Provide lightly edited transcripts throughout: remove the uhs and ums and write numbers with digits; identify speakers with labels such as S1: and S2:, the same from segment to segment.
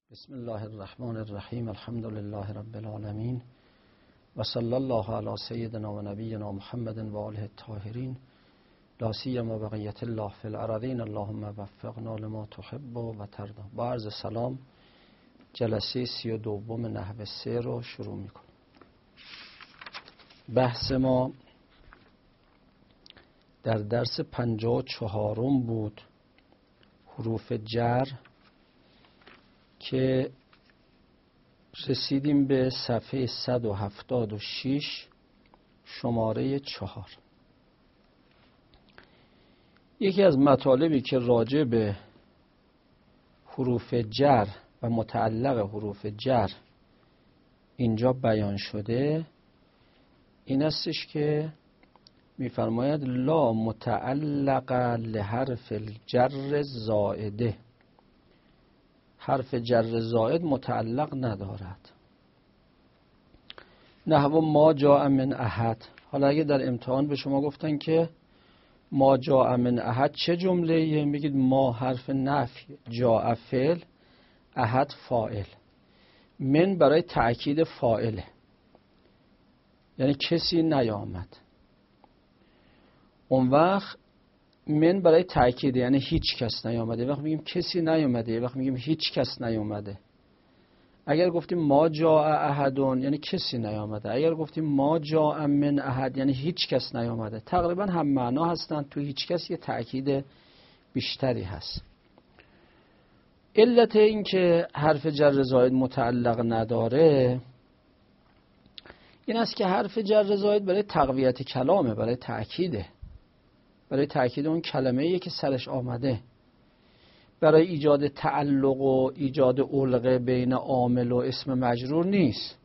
S1: بسم الله الرحمن الرحیم. الحمد لله رب العالمین و صلی الله علی سیدنا و نبینا محمد و آله الطاهرین لا سیما بقیت الله فی الارضین اللهم وفقنا لما تحب و ترضی. با عرض سلام جلسه 32 نحو 3 رو شروع میکنیم. بحث ما در درس 54 بود، حروف جر، که رسیدیم به صفحه 176 شماره 4. یکی از مطالبی که راجع به حروف جر و متعلق حروف جر اینجا بیان شده این استش که می‌فرماید لا متعلق لحرف الجر زائده، حرف جر زائد متعلق ندارد. نحو ما جاء من احد. حالا اگه در امتحان به شما گفتن که ما جاء من احد چه جمله‌ایه، میگید ما حرف نفی، جاء فعل، احد فاعل. من برای تأکید فاعله، یعنی کسی نیامد. اون وقت من برای تأکید، یعنی هیچ کس نیامده. وقت میگیم کسی نیامده، وقت میگیم هیچ کس نیامده. اگر گفتیم ما جاء احدون یعنی کسی نیامده. اگر گفتیم ما جاء من احد یعنی هیچ کس نیامده. تقریبا هم معنا هستن. تو هیچ کس یه تأکید بیشتری هست. علت این که حرف جر زائد متعلق نداره این است که حرف جر زائد برای تقویت کلامه، برای تأکیده، برای تأکید اون کلمه‌ای که سرش آمده، برای ایجاد تعلق و ایجاد علقه بین عامل و اسم مجرور نیست.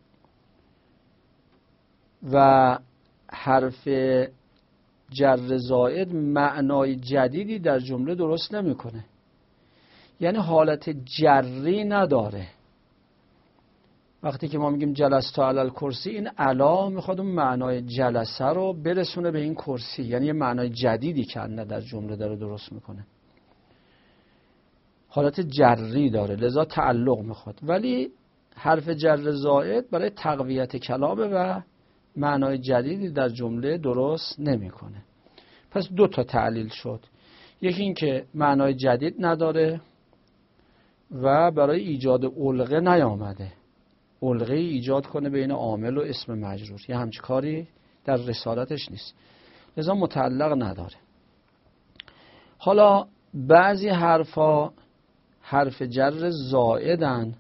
S1: و حرف جر زائد معنای جدیدی در جمله درست نمیکنه، یعنی حالت جری نداره. وقتی که ما میگیم جلست علی الکرسی، این علا میخواد اون معنای جلسه رو برسونه به این کرسی، یعنی یه معنای جدیدی که نه در جمله داره درست میکنه، حالت جری داره، لذا تعلق میخواد. ولی حرف جر زائد برای تقویت کلامه و معنای جدیدی در جمله درست نمیکنه. پس دو تا تعلیل شد. یکی این که معنای جدید نداره و برای ایجاد علقه نیامده، علقه ایجاد کنه بین عامل و اسم مجرور، یه همچه کاری در رسالتش نیست، لذا متعلق نداره. حالا بعضی حرفا حرف جر زائدن،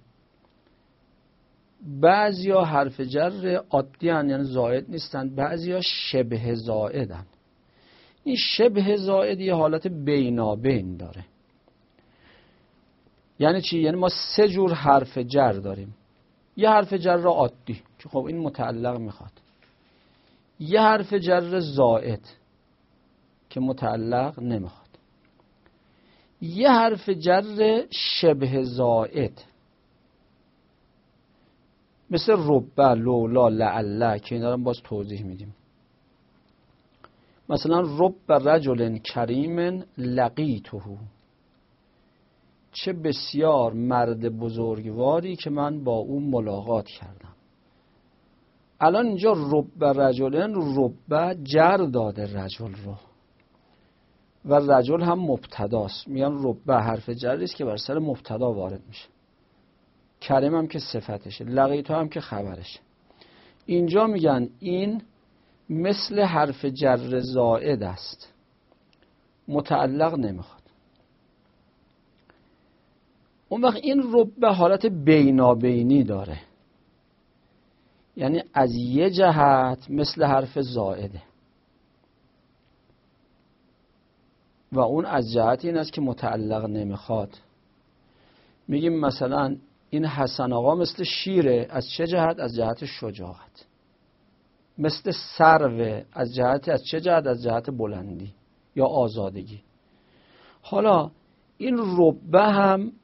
S1: بعضی ها حرف جر عادی هن، یعنی زائد نیستن، بعضی ها شبه زائدن. این شبه زائد یه حالت بینابین داره. یعنی چی؟ یعنی ما سه جور حرف جر داریم. یه حرف جر عادی که خب این متعلق میخواد، یه حرف جر زائد که متعلق نمیخواد، یه حرف جر شبه زائد مثل رب، لولا، لعل که اینا رو باز توضیح میدیم. مثلا رب رجل کریم لقیته، چه بسیار مرد بزرگواری که من با اون ملاقات کردم. الان اینجا رب رجلن، رب جر داده رجل رو و رجل هم مبتداست، میگن رب حرف جری است که بر سر مبتدا وارد میشه، کریم هم که صفتشه، لقیته هم که خبرشه. اینجا میگن این مثل حرف جر زائد است، متعلق نمیخواد. اون وقت این رب حالت بینابینی داره، یعنی از یه جهت مثل حرف زائده و اون از جهت این است که متعلق نمیخواد. میگیم مثلا این حسن آقا مثل شیره، از چه جهت؟ از جهت شجاعت. مثل سروه، از چه جهت؟ از جهت بلندی یا آزادگی. حالا این ربه هم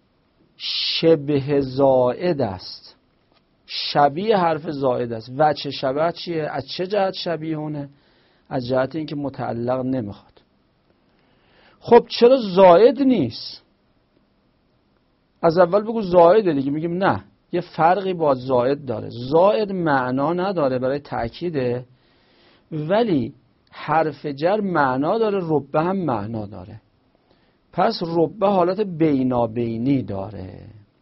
S1: شبه زائد است، شبیه حرف زائد است. وجه شبه چیه؟ از چه جهت شبیه اونه؟ از جهت اینکه متعلق نمیخواد. خب چرا زائد نیست؟ از اول بگو زائده دیگه. میگیم نه، یه فرقی با زائد داره. زائد معنا نداره برای تأکیده، ولی حرف جر معنا داره، ربه هم معنا داره. پس ربه حالت بینابینی داره.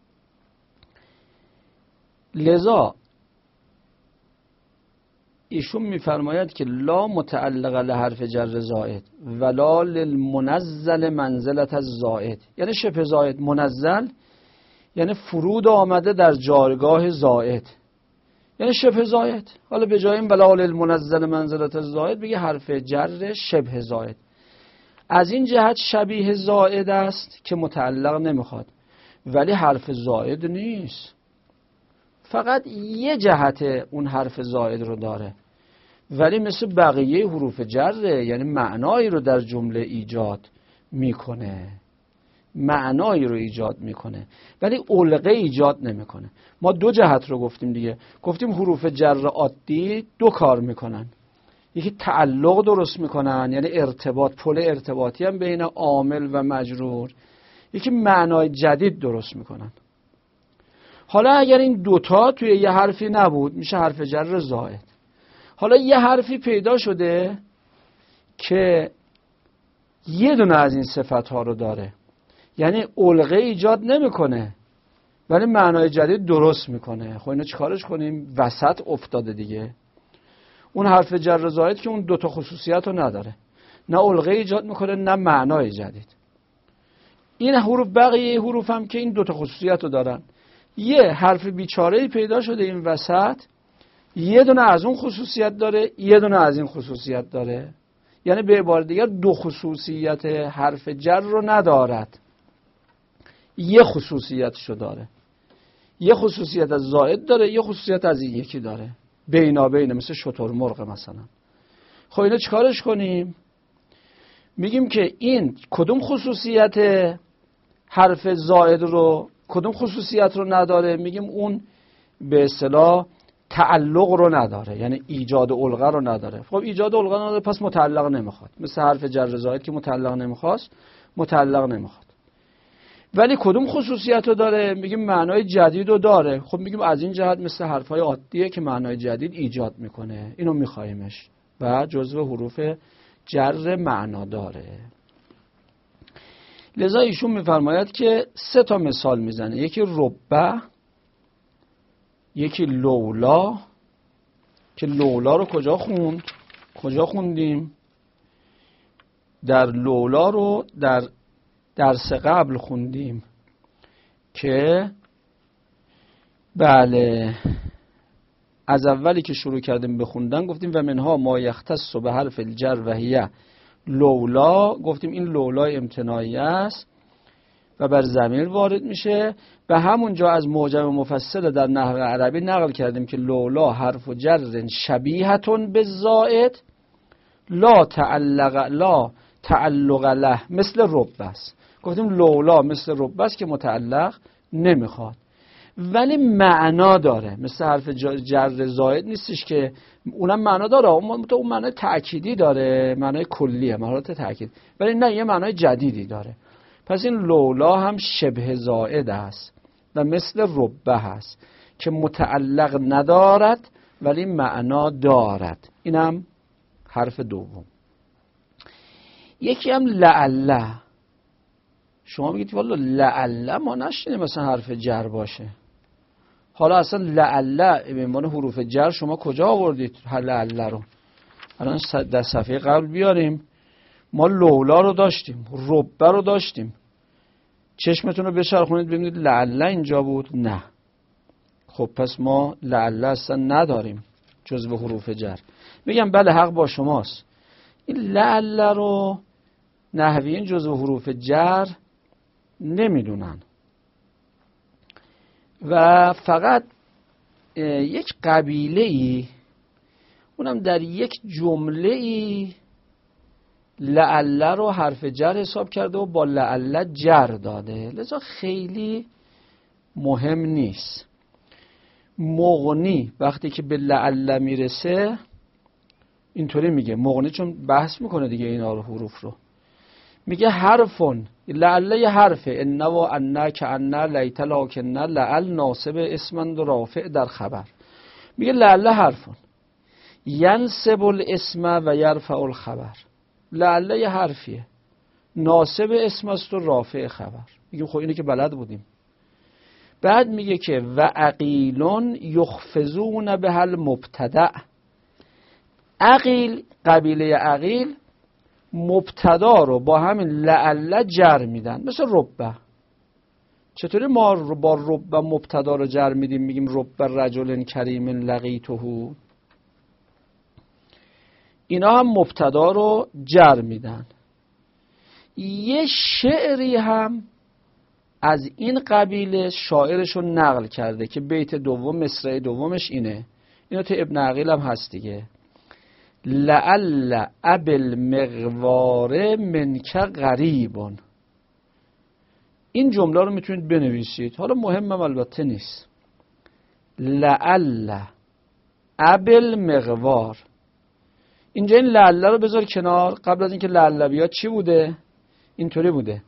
S1: لذا ایشون میفرماید که لا متعلق لحرف جر زائد ولا للمنزل منزلت از زائد. یعنی شبه زائد، منزل یعنی فرود آمده در جایگاه زائد، یعنی شبه زائد. حالا به جای این ولا للمنزل منزلت از زائد بگه حرف جر شبه زائد. از این جهت شبیه زائد است که متعلق نمیخواد، ولی حرف زائد نیست، فقط یه جهت اون حرف زائد رو داره، ولی مثل بقیه حروف جره، یعنی معنایی رو در جمله ایجاد میکنه، معنایی رو ایجاد میکنه ولی علقه ایجاد نمیکنه. ما دو جهت رو گفتیم دیگه. گفتیم حروف جر عادی دو کار میکنن، یکی تعلق درست میکنن، یعنی ارتباط، پل ارتباطی هم بین عامل و مجرور، یکی معنای جدید درست میکنن. حالا اگر این دوتا توی یه حرفی نبود میشه حرف جر زائد. حالا یه حرفی پیدا شده که یه دونه از این صفت‌ها رو داره، یعنی علقه ایجاد نمیکنه ولی معنای جدید درست میکنه. خب اینو چیکارش کنیم؟ وسط افتاده دیگه. اون حرف جر زائد که اون دوتا خصوصیت رو نداره، نه علقه ایجاد میکنه نه معنای جدید. این حروف، بقیه حروف هم که این دوتا خصوصیت رو دارن. یه حرف بیچاره‌ای پیدا شده این وسط، یه دونه از اون خصوصیت داره، یه دونه از این خصوصیت داره، یعنی به عبارت دیگر دو خصوصیت حرف جر رو ندارد، یه خصوصیتشو داره. یه خصوصیت از زائد داره، یه خصوصیت از این یکی داره، بینابینه، مثل شترمرغ مثلا. خب اینو چیکارش کنیم؟ میگیم که این کدوم خصوصیت حرف زائد رو، کدوم خصوصیت رو نداره؟ میگیم اون به اصطلاح تعلق رو نداره، یعنی ایجاد علقه رو نداره. خب ایجاد علقه نداره پس متعلق نمیخواد، مثل حرف جر زائد که متعلق نمیخواست، متعلق نمیخواد. ولی کدوم خصوصیت رو داره؟ میگیم معنای جدید رو داره. خب میگیم از این جهت مثل حرفای عادیه که معنای جدید ایجاد میکنه، اینو میخوایمش و جزو حروف جر معنا داره. لذا ایشون میفرماید که 3 تا مثال میزنه، یکی ربه، یکی لولا، که لولا رو کجا خوندیم؟ در لولا رو در درس قبل خوندیم که بله از اولی که شروع کردیم بخوندن گفتیم و منها ما یختص به حرف الجر و هی لولا. گفتیم این لولای امتناعی است و بر ضمیر وارد میشه. و همونجا از معجم مفصل در نحو عربی نقل کردیم که لولا حرف جر شبیهتون به زائد لا تعلق له مثل رب است. گفتیم لولا مثل رب است که متعلق نمیخواد ولی معنا داره، مثل حرف جر زائد نیستش که اونم معنا داره، اون معنای تأکیدی داره، معنای کلیه، معنات تأکید، ولی نه یه معنای جدیدی داره. پس این لولا هم شبه زائد است و مثل ربه هست که متعلق ندارد ولی معنا دارد. اینم حرف دوم. یکی هم لعله. شما بگید والا لعله ما نشینیم مثلا حرف جر باشه. حالا اصلا لعله به عنوان حروف جر شما کجا آوردید لعله رو؟ الان در صفحه قبل بیاریم. ما لولا رو داشتیم، ربه رو داشتیم. چشمتون رو بچرخونید ببینید لعله اینجا بود؟ نه. خب پس ما لعله اصلا نداریم جزو حروف جر. میگم بله حق با شماست. این لعله رو نحویین جزو حروف جر نمیدونن و فقط یک قبیله‌ای، اونم در یک جمله‌ای، لعله رو حرف جر حساب کرده و با لعله جر داده، لذا خیلی مهم نیست. مغنی وقتی که به لعله میرسه اینطوری میگه، مغنی چون بحث میکنه دیگه اینا رو، حروف رو میگه حرفون، لعل یه حرفه، ان و ان که ان لیت لکن لعل ناصب اسم رافع در خبر. میگه لعل حرفون ینصب الاسم و یرفع الخبر. لعل یه حرفیه، ناصب اسم است و رافع خبر. میگه خب اینو که بلد بودیم. بعد میگه که و عقیلون یخفزون به المبتدع. عقیل، قبیله عقیل مبتدا رو با همین لعل جر میدن، مثل ربه. چطوری ما با ربه مبتدا رو جر میدیم، میگیم ربه رجل کریم لقیته؟ اینا هم مبتدا رو جر میدن. یه شعری هم از این قبیله شاعرشو نقل کرده که بیت دوم مصرع دومش اینه، اینو تو ابن عقیل هم هست دیگه. لعل ابل مغوار منک غریبون. این جمله رو میتونید بنویسید، حالا مهمم البته نیست. لعل ابل مغوار. اینجا این لعل رو بذار کنار. قبل از اینکه لعل بیاد چی بوده؟ اینطوری بوده.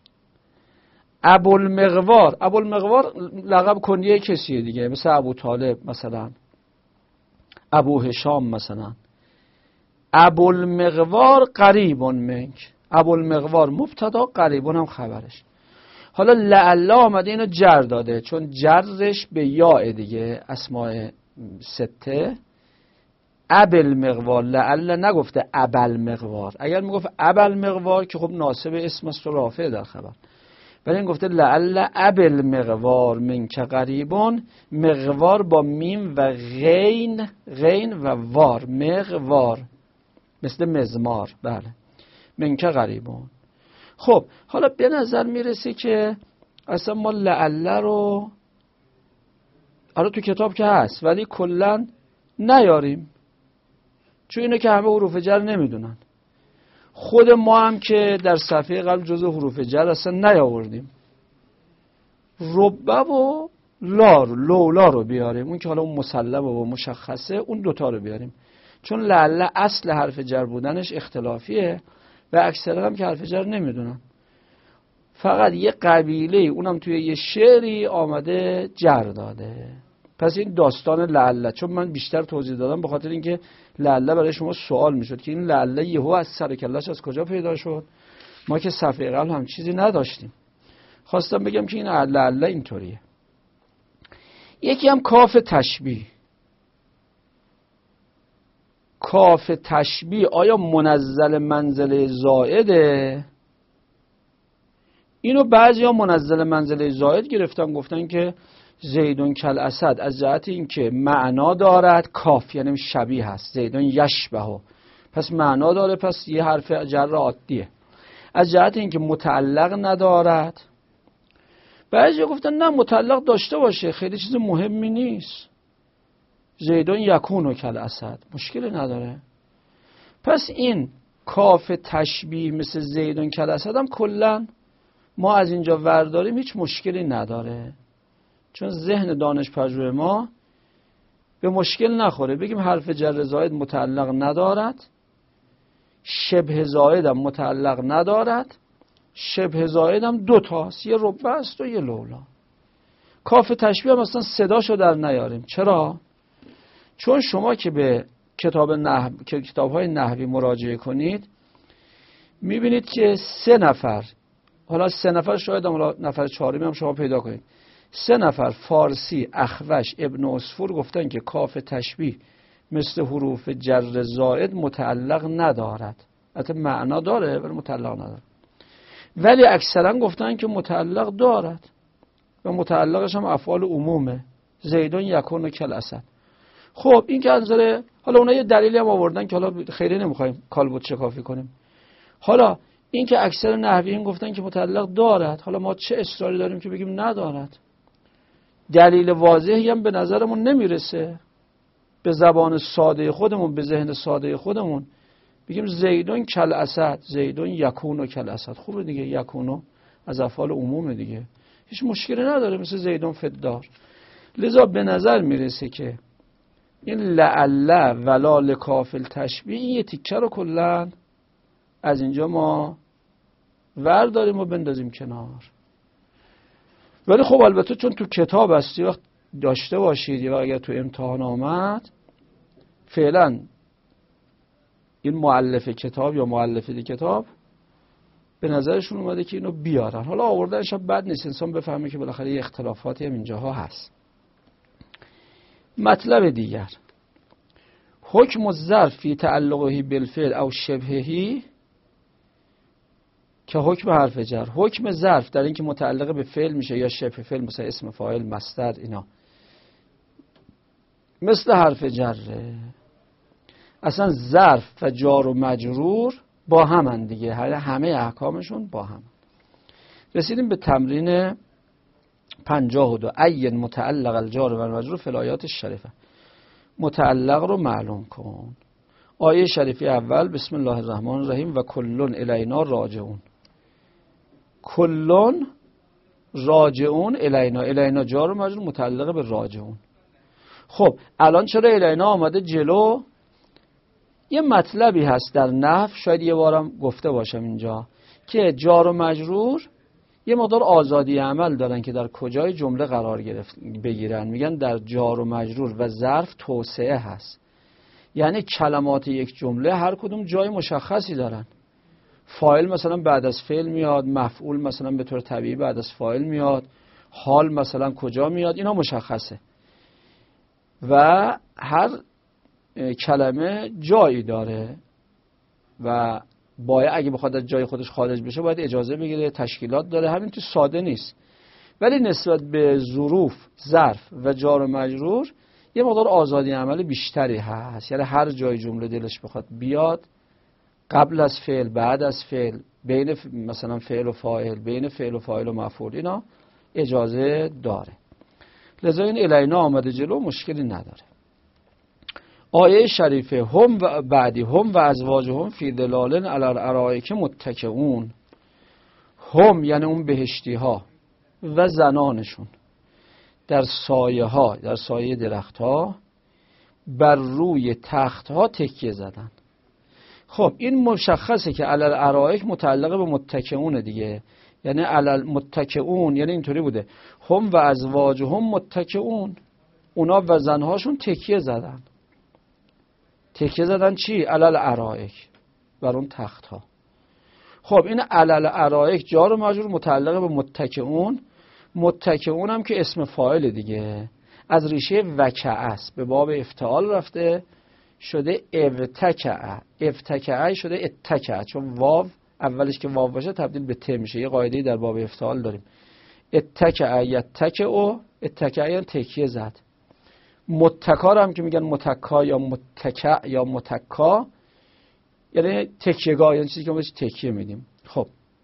S1: ابوالمغوار. ابوالمغوار لقب کنیه کسیه دیگه، مثل ابو طالب مثلا، ابو هشام مثلا. ابوالمغوار قریبون منک. ابوالمغوار مبتدا، قریبون هم خبرش. حالا لعل آمده اینو جر داده، چون جرش به یاء دیگه، اسماء سته. ابوالمغوار، لعل نگفته ابوالمغوار. اگر میگفت ابوالمغوار که خب ناصب اسم است و رافع در خبر، ولی این گفته لعل ابوالمغوار منک قریبون. مغوار با میم و غین، غین و وار، مغوار مثل مزمار. بله، منک قریبون. خب حالا به نظر میرسه که اصلا ما لعل رو حالا تو کتاب که هست ولی کلا نیاریم، چون اینو که همه حروف جر نمیدونن. خود ما هم که در صفحه قبل جزء حروف جر اصلا نیاوردیم. ربه و لولا رو بیاریم، اون که حالا اون مسلم و مشخصه، اون دوتا رو بیاریم، چون لعل اصل حرف جر بودنش اختلافیه و اکثرا هم که حرف جر نمیدونن. فقط یه قبیله اونم توی یه شعری آمده جر داده. پس این داستان لعل، چون من بیشتر توضیح دادم به خاطر اینکه لعل برای شما سوال میشد که این لعل یهو از سر کله‌اش از کجا پیدا شد. ما که صفحه قبل هم چیزی نداشتیم. خواستم بگم که این لعل اینطوریه. یکی هم کاف تشبیه. کاف تشبیه آیا منزل منزله زائده؟ اینو بعضیا منزل منزله زائد گرفتن، گفتن که زیدون کل اسد از جهت اینکه معنا دارد، کاف یعنی شبیه هست، زیدون یشبهه، پس معنا داره، پس یه حرف جر عادیه. از جهت اینکه متعلق ندارد. بعضی گفتن نه، متعلق داشته باشه، خیلی چیز مهمی نیست. زیدون یکونو کل اسد، مشکلی نداره. پس این کاف تشبیه مثل زیدون کل اسد هم کلا ما از اینجا ورداریم، هیچ مشکلی نداره، چون ذهن دانش پژوه ما به مشکل نخوره. بگیم حرف جر زائد متعلق ندارد، شبه زائد هم متعلق ندارد. شبه زائد هم دو تاست، یه ربه است و یه لولا. کاف تشبیه هم اصلا صداشو در نیاریم. چرا؟ چون شما که به کتاب‌های نحوی مراجعه کنید میبینید که 3 نفر، حالا 3 نفر شاید هم نفر چهارمی هم شما پیدا کنید، 3 نفر فارسی، اخوش، ابن عصفور گفتن که کاف تشبیه مثل حروف جر زائد متعلق ندارد. البته معنا داره ولی متعلق نداره. ولی اکثرا گفتن که متعلق دارد و متعلقش هم افعال عمومه. زیدون یکون کل اسد. خب این که از نظر، حالا اونها یه دلیلی هم آوردن که حالا خیلی نمیخوایم کالبد شکافی کنیم. حالا این که اکثر نحویین گفتن که متعلق دارد، حالا ما چه اصراری داریم که بگیم ندارد؟ دلیل واضحی هم به نظرمون نمیرسه. به زبان ساده خودمون، به ذهن ساده خودمون بگیم زیدون کل اسد، زیدون یکونو کل اسد. خوبه دیگه، یکونو از افعال عموم دیگه، هیچ مشکلی نداره، مثل زیدون فدار. لذا به نظر میرسه که این لعل ولا لکافل تشبیه، این یه تیکه رو کلن از اینجا ما ورداریم و بندازیم کنار. ولی خب البته چون تو کتاب هستی وقت داشته باشید یا اگر تو امتحان آمد فعلا این مؤلف کتاب یا مؤلفه کتاب به نظرشون اومده که اینو بیارن. حالا آوردنش بد نیست، انسان بفهمه که بالاخره یه اختلافاتی هم اینجاها هست. مطلب دیگر، حکم الظرف فی تعلقه بالفعل او شبهه که حکم حرف جر. حکم ظرف در اینکه متعلق به فعل میشه یا شبه فعل، مثلا اسم فاعل، مصدر، اینا مثل حرف جره. اصلا ظرف و جار و مجرور با همن دیگه، همه احکامشون با هم. رسیدیم به تمرین 52. عین متعلق الجار و المجرور فی الآیات الشریفه. متعلق رو معلوم کن. آیه شریفه اول بسم الله الرحمن الرحیم و کلون الینا راجعون. کلون راجعون الینا، الینا جار و مجرور متعلق به راجعون. خب الان چرا الینا آمده جلو؟ یه مطلبی هست در نحو، شاید یه بارم گفته باشم اینجا، که جار و مجرور یه مقدار آزادی عمل دارن که در کجای جمله قرار بگیرن. میگن در جار و مجرور و ظرف توسعه هست، یعنی کلمات یک جمله هر کدوم جای مشخصی دارن. فاعل مثلا بعد از فعل میاد، مفعول مثلا به طور طبیعی بعد از فاعل میاد، حال مثلا کجا میاد، اینا مشخصه و هر کلمه جایی داره و باید اگه بخواد از جای خودش خارج بشه باید اجازه بگیره، تشکیلات داره. همین تو ساده نیست، ولی نسبت به ظروف، ظرف و جار و مجرور یه مقدار آزادی عمل بیشتری هست. یعنی هر جای جمله دلش بخواد بیاد، قبل از فعل، بعد از فعل، بین مثلا فعل و فاعل، بین فعل و فاعل و مفعول، اینا اجازه داره. لذا این الینا آمده جلو، مشکلی نداره. آیه شریفه هم و بعدی هم و ازواجهم فی ظلال علی الارائک متکئون. هم یعنی اون بهشتی ها و زنانشون در سایه ها، در سایه درخت ها بر روی تخت ها تکیه زدن. خب این مشخصه که علی الارائک متعلق به متکئون دیگه، یعنی علی متکئون یعنی اینطوری بوده هم و ازواجهم متکئون، اونا و زنهاشون تکیه زدن. تکیه زدن چی؟ علی الارائک، بر اون تخت ها. خب این علی الارائک جار و مجرور متعلق به متکئون. متکئون هم که اسم فاعل دیگه، از ریشه وکع است، به باب افتعال رفته شده ابتکع، ابتکع شده اتکع، چون واو اولش که واو باشه تبدیل به ت میشه. یه قاعده‌ای در باب افتعال داریم، اتکع یتکع، اتکع یعنی تکیه زد. متکا هم که میگن متکا یا متکع یا متکا، یعنی تکیهگاه، یعنی چیزی که ما بهش تکیه میدیم. خب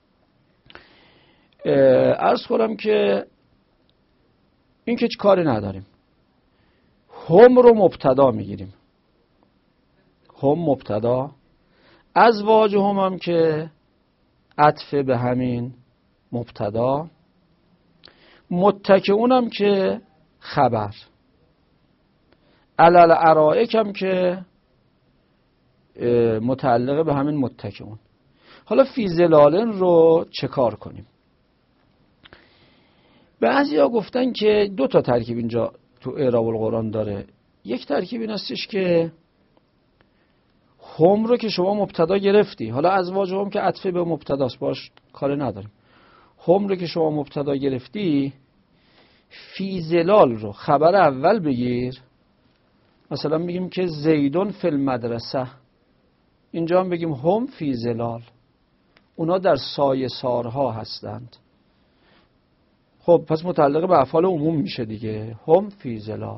S1: عرض کنم که این که کاری نداریم، هم رو مبتدا میگیریم، هم مبتدا، ازواج هم که عطف به همین مبتدا، متکئون هم که خبر، علی الارائک هم که متعلقه به همین متکئون. حالا فی ظلالن رو چه کار کنیم؟ بعضیا گفتن که دو تا ترکیب اینجا تو اعراب القرآن داره. یک ترکیب این هستش که هم رو که شما مبتدا گرفتی، حالا ازواج هم که عطف به مبتداست باش کار نداریم، هم رو که شما مبتدا گرفتی، فی ظلال رو خبر اول بگیر. مثلا میگیم که زیدون فی المدرسه، اینجا هم بگیم هم فی ظلال، اونا در سایه سارها هستند. خب پس متعلق به افعال عموم میشه دیگه، هم فی ظلال.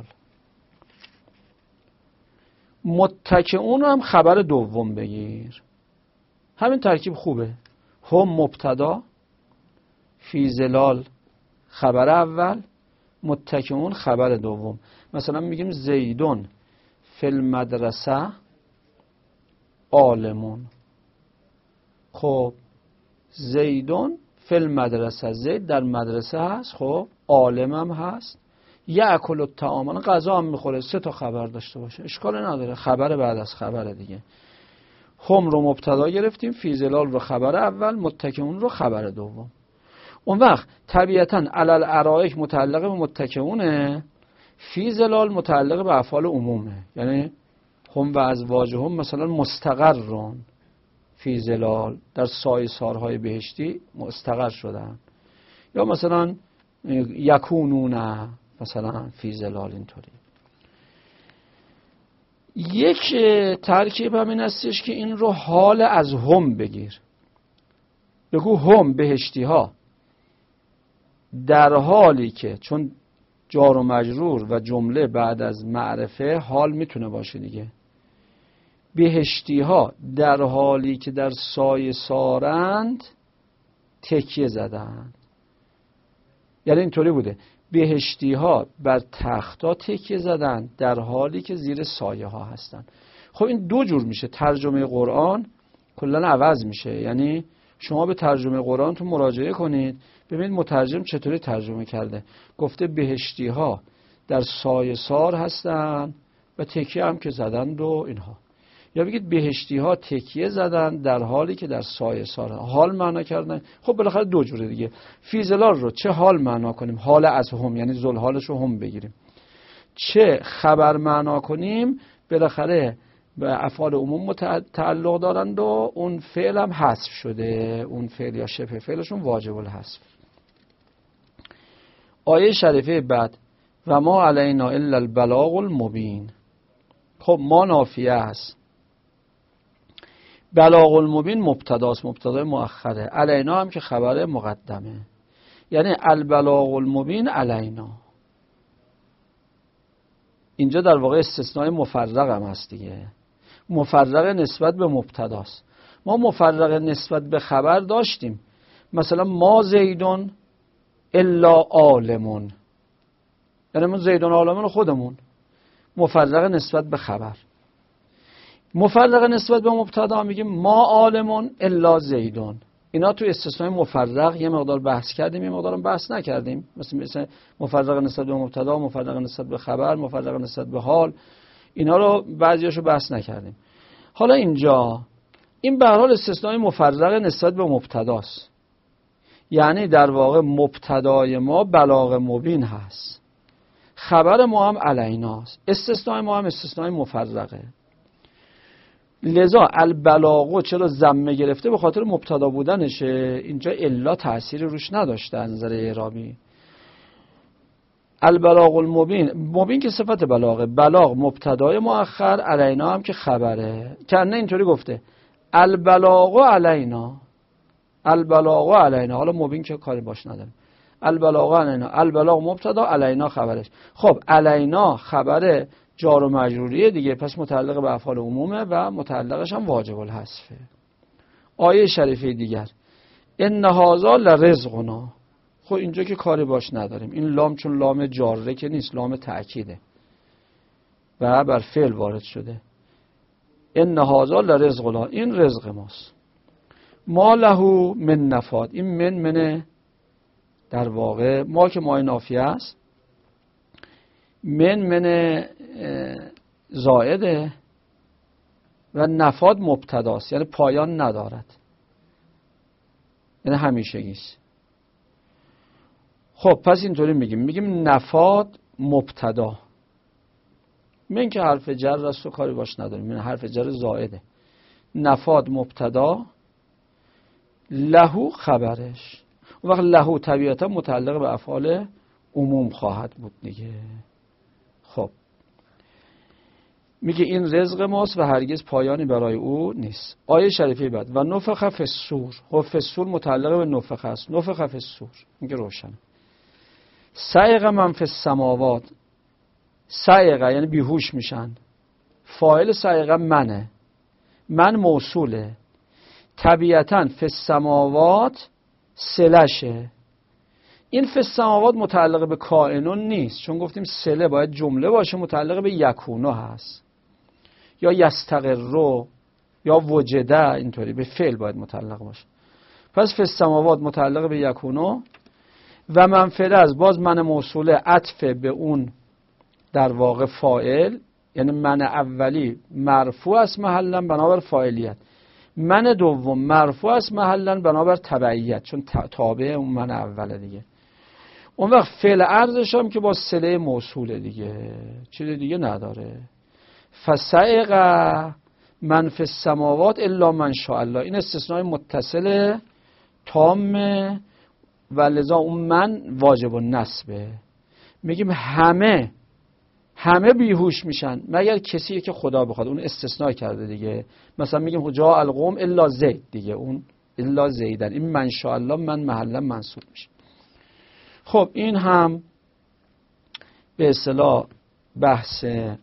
S1: متکئون هم خبر دوم بگیر، همین ترکیب خوبه، هم مبتدا، فی ظلال خبر اول، متکئون خبر دوم. مثلا میگیم زیدون فی المدرسه عالمون. خب زیدون فی المدرسه، زید در مدرسه هست، خب عالم هم هست، یأکل الطعام، غذا هم میخوره. سه تا خبر داشته باشه اشکال نداره، خبر بعد از خبر دیگه. هم رو مبتدا گرفتیم، فی ظلال رو خبر اول، متکئون رو خبر دوم. اون وقت طبیعتاً علی الارائک متعلق به متکئونه، فی ظلال متعلق به افعال عمومه، یعنی هم و ازواجهم مثلا مستقرون فی ظلال، در سایه سارهای بهشتی مستقر شدن، یا مثلا یکونون مثلا فی ظلال. اینطوری یک ترکیب همین هستش که این رو حال از هم بگیر، بگو هم بهشتی ها در حالی که، چون جار و مجرور و جمله بعد از معرفه حال میتونه باشه دیگه، بهشتی ها در حالی که در سایه سارند تکیه زدند. یعنی اینطوری بوده، بهشتی ها بر تختا تکیه زدند در حالی که زیر سایه ها هستند. خب این دو جور میشه، ترجمه قرآن کلا عوض میشه. یعنی شما به ترجمه قرآن تو مراجعه کنید، ببینید مترجم چطوری ترجمه کرده. گفته بهشتی ها در سایه سار هستند و تکیه هم که زدند و اینها. یا بگید بهشتی ها تکیه زدن در حالی که در سایه سار، حال معنا کردن. خب بالاخره دو جوره دیگه. فی ظلال رو چه حال معنا کنیم؟ حال از هم، یعنی ذوالحالش رو هم بگیریم. چه خبر معنا کنیم؟ بالاخره به افعال عموم تعلق دارند و اون فعل هم حذف شده، اون فعل یا شبه فعلشون واجب الحذف. آیه شریفه بعد و ما علینا الا البلاغ المبین. خب ما نافیه است، بلاغ المبین مبتداست، مبتدای مؤخره، علینا هم که خبر مقدمه، یعنی البلاغ المبین علینا. اینجا در واقع استثناء مفرق هم هست دیگه، مفرق نسبت به مبتداست. ما مفرق نسبت به خبر داشتیم، مثلا ما زیدون الا عالمون، یعنی من زیدون عالمون خودمون، مفرق نسبت به خبر. مفرق نسبت به مبتدا میگیم ما عالمون الا زیدون. اینا تو استثناء مفرق یه مقدار بحث کردیم، یه مقدار بحث نکردیم. مثلا مفرق نسبت به مبتدا، مفرق نسبت به خبر، مفرق نسبت به حال، اینا رو بعضیاشو بحث نکردیم. حالا اینجا این به هر حال استثناء مفرق نسبت به مبتداست، یعنی در واقع مبتدای ما بلاغ مبین هست، خبر ما هم علیناست، استثناء ما هم استثناء مفرقه. لذا البلاغو چرا ضمه گرفته؟ به خاطر مبتدا بودنشه. اینجا الا تأثیر روش نداشته از نظر اعرابی. البلاغ المبین، مبین که صفت بلاغه، بلاغ مبتدای مؤخر، علینا هم که خبره. کنه اینطوری گفته البلاغ علینا، البلاغ علینا. حالا مبین که کاری باش نداره، البلاغ علینا، البلاغ مبتدا، علینا خبرش. خب علینا خبره جار و مجروریه دیگه، پس متعلق به افعال عمومه و متعلقش هم واجب الحذفه. آیه شریفه دیگر ان هذا لرزقنا. خب اینجا که کاری باش نداریم، این لام چون لام جاره که نیست، لام تأکیده و بر فعل وارد شده. ان هذا لرزقنا، این رزق ماست. ما له من نفاد، این من در واقع ما که مای نافیه است، من زائده و نفاد مبتداست، یعنی پایان ندارد، یعنی همیشگیست. خب پس اینطوری میگیم نفاد مبتدا، من که حرف جر است و کاری باش نداریم، من حرف جر زائده. نفاد مبتدا، لهو خبرش. اون وقت لهو طبیعتا متعلق به افعال عموم خواهد بود دیگه. خب میگه این رزق ماست و هرگز پایانی برای او نیست. آیه شریفه بعد و نفخ فی الصور. خب فی الصور متعلق به نفخ است، نفخ فی الصور میگه روشن. صعق من فی السماوات، صعق یعنی بیهوش میشن، فاعل صعق منه، من موصوله، طبیعتا فی السماوات صلشه. این فی السماوات متعلق به کائنون نیست، چون گفتیم صله باید جمله باشه، متعلق به یکونو هست، یا یستقرو یا وجده، اینطوری به فعل باید متعلق باشه. پس فی السماوات متعلق به یکونو و منفعل از باز من موصوله، عطف به اون در واقع فاعل، یعنی من اولی مرفوع است محلا بنابر فاعلیت، من دوم مرفوع است محلا بنابر تبعیت، چون تابع اون من اوله دیگه. اون وقت فعل عرضش هم که با صله موصوله دیگه، چیز دیگه نداره. فسائق من فی السماوات الا من شاء الله، این استثناء متصل تامه و لذا اون من واجب النصبه. میگیم همه بیهوش میشن مگر کسی که خدا بخواد، اون استثناء کرده دیگه. مثلا میگیم جاء القوم الا زید دیگه، اون الا زیدن، این من شاء الله من محلا منصوب میشه. خب این هم به اصطلاح بحث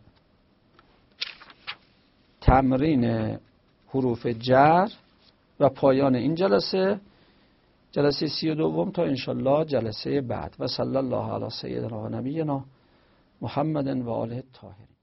S1: تمرین حروف جر و پایان این جلسه 32 تا انشالله جلسه بعد. و صلی الله علی سیدنا و نبینا محمد و آله الطاهرین.